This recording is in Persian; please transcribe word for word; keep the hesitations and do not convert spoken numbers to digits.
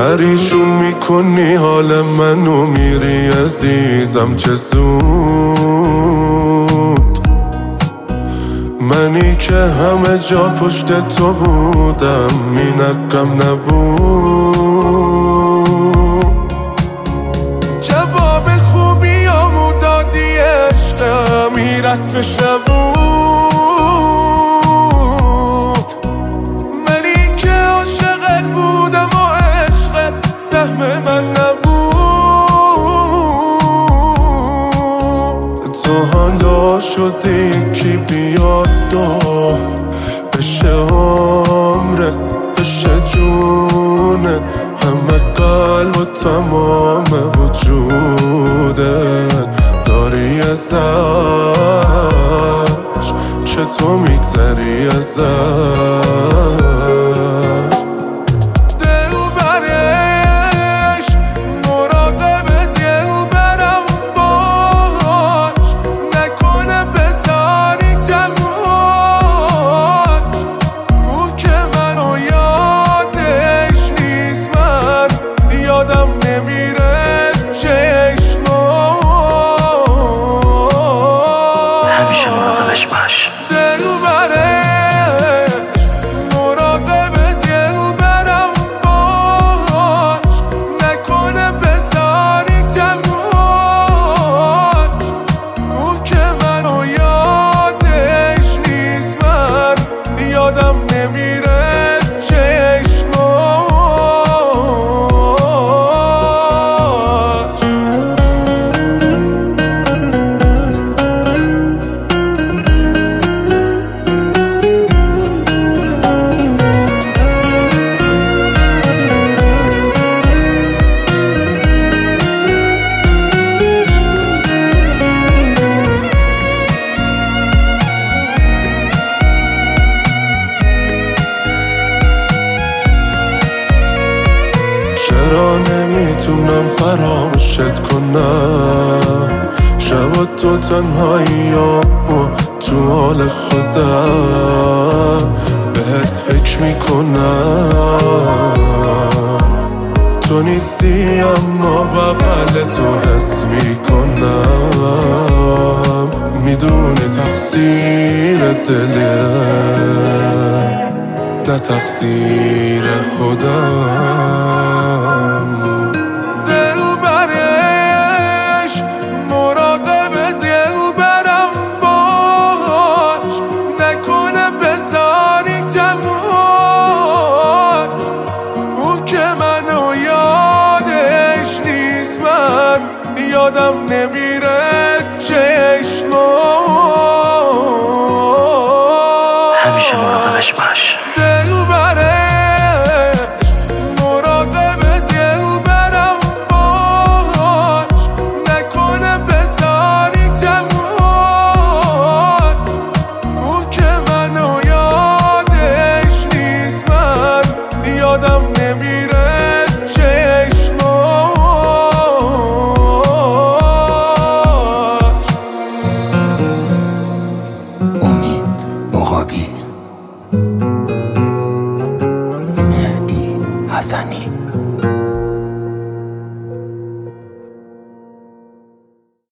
پریشون میکنی حال منو، میری عزیزم چه زود. منی که همه جا پشت تو بودم، مینکم نبود. جواب خوبیامو دادی عشقم، این رسمش نبود. منی که عاشقت بودم و عشقت سهم من نبود. تو حالا شدی کی بیاد و بشه عمرت، بشه جونت، همه قلب و تمام وجودت. داری ازش چطور میگذری ازش؟ چرا نمیتونم فراموشت کنم؟ شب و تو تنهایی و تو حال خودم بهت فکر میکنم. تو نیستی اما بغل تو حس میکنم. میدونی تقصیر دله نه تقصیر خودم. دلبرش مراقب دلبرم باش، نکنه بذاری تموم. اون که منو یادش نیست من یادم نمیره